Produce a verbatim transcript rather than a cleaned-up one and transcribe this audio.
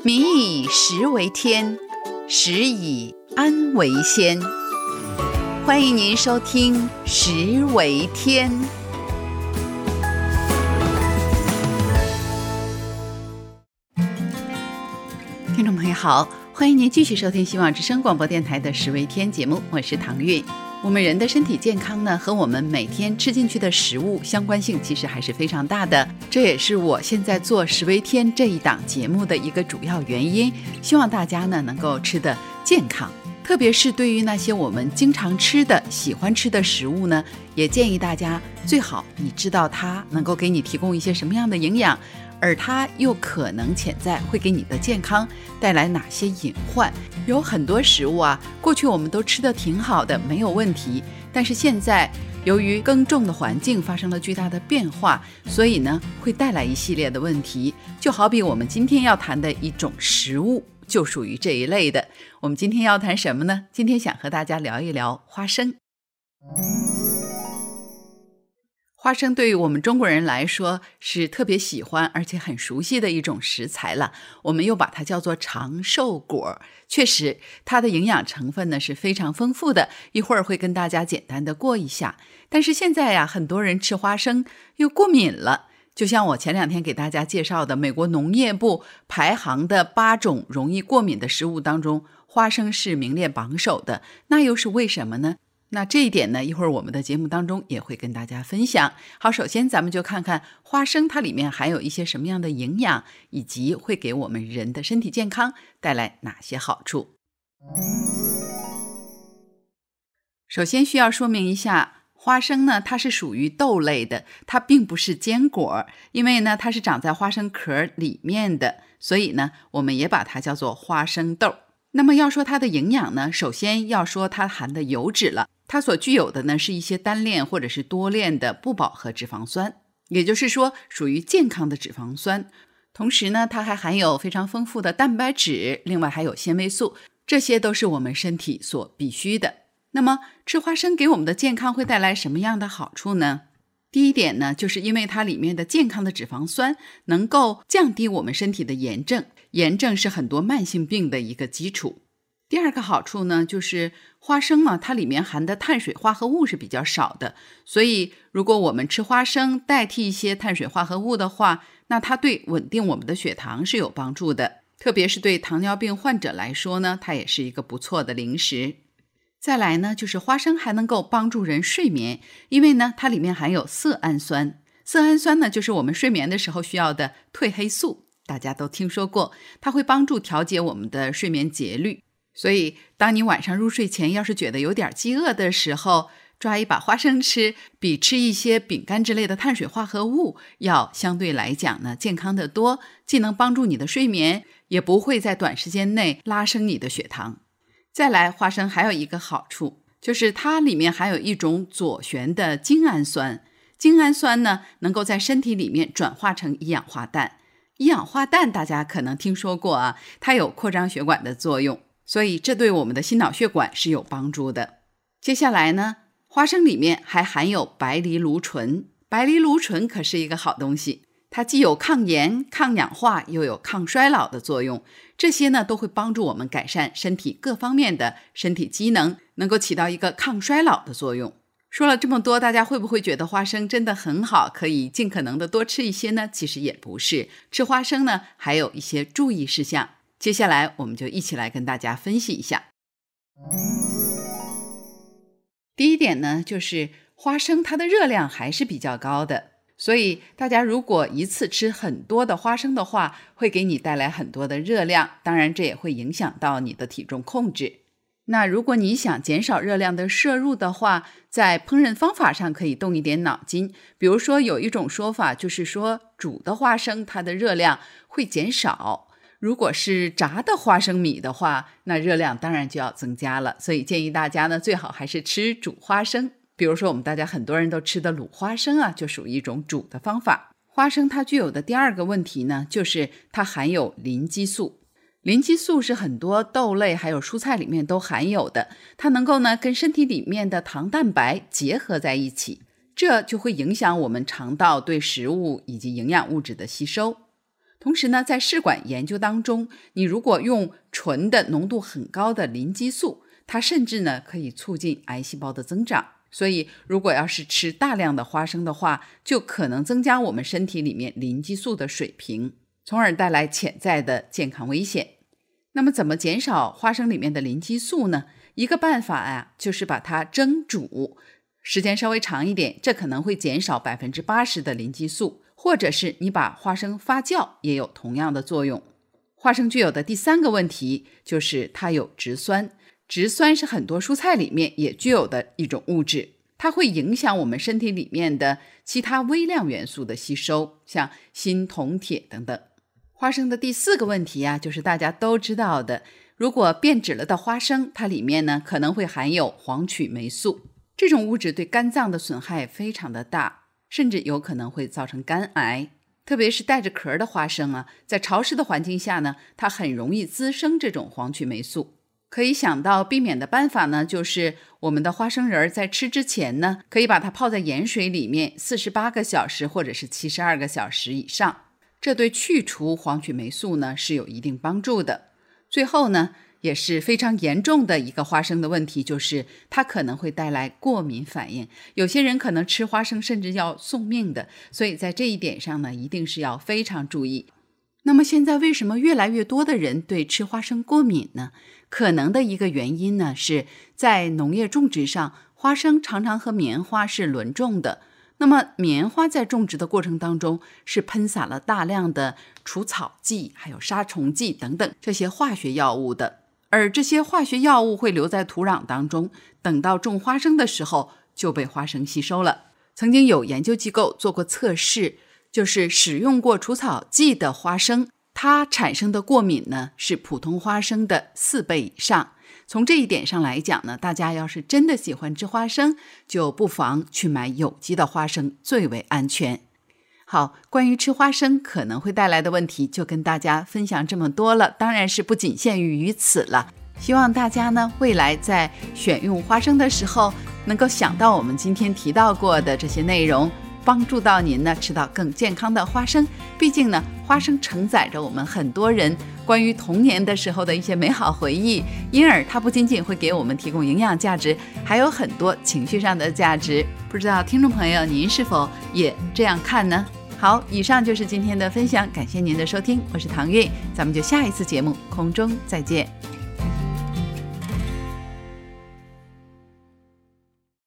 民以食为天，食以安为先。欢迎您收听食为天。听众朋友好，欢迎您继续收听希望之声广播电台的食为天节目，我是唐韵。我们人的身体健康呢，和我们每天吃进去的食物相关性其实还是非常大的，这也是我现在做食为天这一档节目的一个主要原因，希望大家呢能够吃得健康。特别是对于那些我们经常吃的、喜欢吃的食物呢，也建议大家最好你知道它能够给你提供一些什么样的营养，而它又可能潜在会给你的健康带来哪些隐患。有很多食物啊，过去我们都吃得挺好的，没有问题，但是现在由于耕种的环境发生了巨大的变化，所以呢会带来一系列的问题。就好比我们今天要谈的一种食物就属于这一类的。我们今天要谈什么呢？今天想和大家聊一聊花生。花生对于我们中国人来说是特别喜欢而且很熟悉的一种食材了，我们又把它叫做长寿果。确实它的营养成分呢是非常丰富的，一会儿会跟大家简单的过一下。但是现在呀，很多人吃花生又过敏了，就像我前两天给大家介绍的美国农业部排行的八种容易过敏的食物当中，花生是名列榜首的。那又是为什么呢？那这一点呢，一会儿我们的节目当中也会跟大家分享。好，首先咱们就看看花生它里面含有一些什么样的营养，以及会给我们人的身体健康带来哪些好处。首先需要说明一下，花生呢它是属于豆类的，它并不是坚果，因为呢它是长在花生壳里面的，所以呢我们也把它叫做花生豆。那么要说它的营养呢，首先要说它含的油脂了。它所具有的呢是一些单链或者是多链的不饱和脂肪酸，也就是说属于健康的脂肪酸。同时呢它还含有非常丰富的蛋白质，另外还有纤维素，这些都是我们身体所必需的。那么吃花生给我们的健康会带来什么样的好处呢？第一点呢，就是因为它里面的健康的脂肪酸能够降低我们身体的炎症，炎症是很多慢性病的一个基础。第二个好处呢，就是花生嘛，它里面含的碳水化合物是比较少的，所以如果我们吃花生代替一些碳水化合物的话，那它对稳定我们的血糖是有帮助的，特别是对糖尿病患者来说呢，它也是一个不错的零食。再来呢，就是花生还能够帮助人睡眠，因为呢它里面含有色氨酸。色氨酸呢就是我们睡眠的时候需要的褪黑素，大家都听说过，它会帮助调节我们的睡眠节律。所以当你晚上入睡前要是觉得有点饥饿的时候，抓一把花生吃，比吃一些饼干之类的碳水化合物要相对来讲呢健康得多，既能帮助你的睡眠，也不会在短时间内拉升你的血糖。再来，花生还有一个好处，就是它里面含有一种左旋的精氨酸。精氨酸呢能够在身体里面转化成一氧化氮。一氧化氮大家可能听说过啊，它有扩张血管的作用，所以这对我们的心脑血管是有帮助的。接下来呢，花生里面还含有白藜芦醇。白藜芦醇可是一个好东西，它既有抗炎、抗氧化，又有抗衰老的作用，这些呢都会帮助我们改善身体各方面的身体机能，能够起到一个抗衰老的作用。说了这么多，大家会不会觉得花生真的很好，可以尽可能的多吃一些呢？其实也不是，吃花生呢还有一些注意事项，接下来我们就一起来跟大家分析一下。第一点呢，就是花生它的热量还是比较高的，所以大家如果一次吃很多的花生的话，会给你带来很多的热量，当然这也会影响到你的体重控制。那如果你想减少热量的摄入的话，在烹饪方法上可以动一点脑筋。比如说有一种说法就是说，煮的花生它的热量会减少，如果是炸的花生米的话，那热量当然就要增加了。所以建议大家呢，最好还是吃煮花生。比如说我们大家很多人都吃的卤花生啊，就属于一种煮的方法。花生它具有的第二个问题呢，就是它含有磷基素。磷基素是很多豆类还有蔬菜里面都含有的，它能够呢跟身体里面的糖蛋白结合在一起，这就会影响我们肠道对食物以及营养物质的吸收。 同时呢，在试管研究当中，你如果用纯的浓度很高的磷激素，它甚至呢可以促进癌细胞的增长。所以如果要是吃大量的花生的话，就可能增加我们身体里面磷激素的水平，从而带来潜在的健康危险。那么怎么减少花生里面的磷激素呢？一个办法啊，就是把它蒸煮，时间稍微长一点，这可能会减少 百分之八十 的磷激素，或者是你把花生发酵，也有同样的作用。花生具有的第三个问题就是它有植酸，植酸是很多蔬菜里面也具有的一种物质，它会影响我们身体里面的其他微量元素的吸收，像锌、铜、铁等等。花生的第四个问题啊，就是大家都知道的，如果变质了的花生，它里面呢可能会含有黄曲霉素，这种物质对肝脏的损害非常的大，甚至有可能会造成肝癌。特别是带着壳的花生啊，在潮湿的环境下呢，它很容易滋生这种黄曲霉素。可以想到避免的办法呢，就是我们的花生仁在吃之前呢，可以把它泡在盐水里面四十八个小时或者是七十二个小时以上，这对去除黄曲霉素呢是有一定帮助的。最后呢，也是非常严重的一个花生的问题，就是它可能会带来过敏反应，有些人可能吃花生甚至要送命的，所以在这一点上呢，一定是要非常注意。那么现在为什么越来越多的人对吃花生过敏呢？可能的一个原因呢，是在农业种植上，花生常常和棉花是轮种的。那么棉花在种植的过程当中是喷洒了大量的除草剂还有杀虫剂等等这些化学药物的，而这些化学药物会留在土壤当中，等到种花生的时候就被花生吸收了。曾经有研究机构做过测试，就是使用过除草剂的花生，它产生的过敏呢是普通花生的四倍以上。从这一点上来讲呢，大家要是真的喜欢吃花生，就不妨去买有机的花生，最为安全。好，关于吃花生可能会带来的问题就跟大家分享这么多了，当然是不仅限于于此了。希望大家呢未来在选用花生的时候能够想到我们今天提到过的这些内容，帮助到您呢吃到更健康的花生。毕竟呢，花生承载着我们很多人关于童年的时候的一些美好回忆，因而它不仅仅会给我们提供营养价值，还有很多情绪上的价值。不知道听众朋友您是否也这样看呢？好，以上就是今天的分享，感谢您的收听，我是唐韵，咱们就下一次节目空中再见。